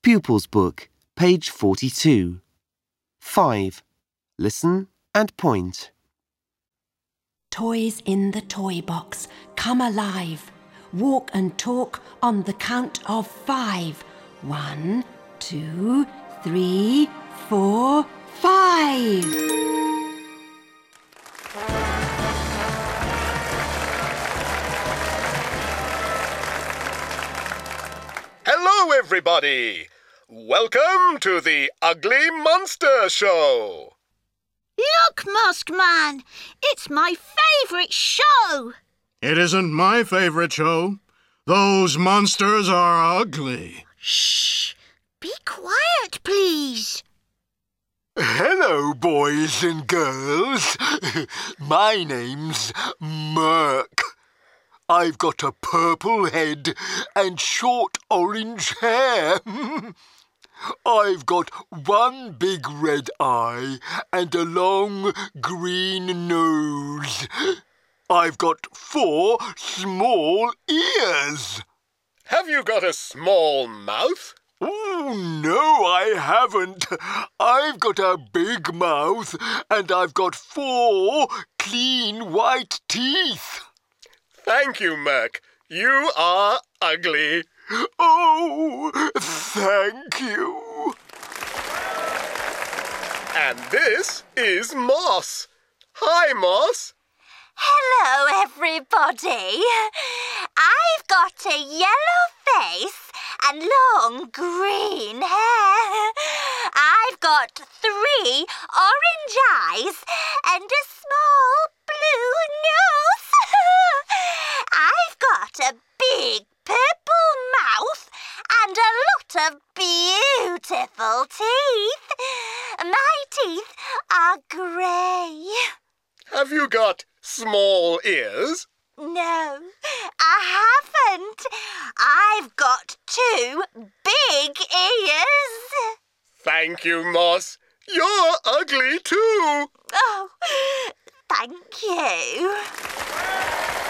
Pupils Book, page 42. 5. Listen and point. Toys in the toy box, come alive. Walk and talk on the count of 5. 1, 2, 3, 4, 5. Hello, everybody! Welcome to the Ugly Monster Show! Look, Muskman! It's my favourite show! It isn't my favourite show. Those monsters are ugly. Shh! Be quiet, please. Hello, boys and girls. My name's Merc. I've got a purple head and short orange hair. I've got one big red eye and a long green nose. I've got 4 small ears. Have you got a small mouth? Oh, no, I haven't. I've got a big mouth and I've got 4 clean white teeth. Thank you, Merc. You are ugly. Oh, thank you. And this is Moss. Hi, Moss. Hello, everybody. I've got a yellow face and long green hair. I've got 3 orange eyes and a small blue nose. I've got a big purple mouth and a lot of beautiful teeth. My teeth are grey. Have you got small ears? No, I haven't. I've got 2 big ears. Thank you, Moss. You're ugly too. Oh, thank you.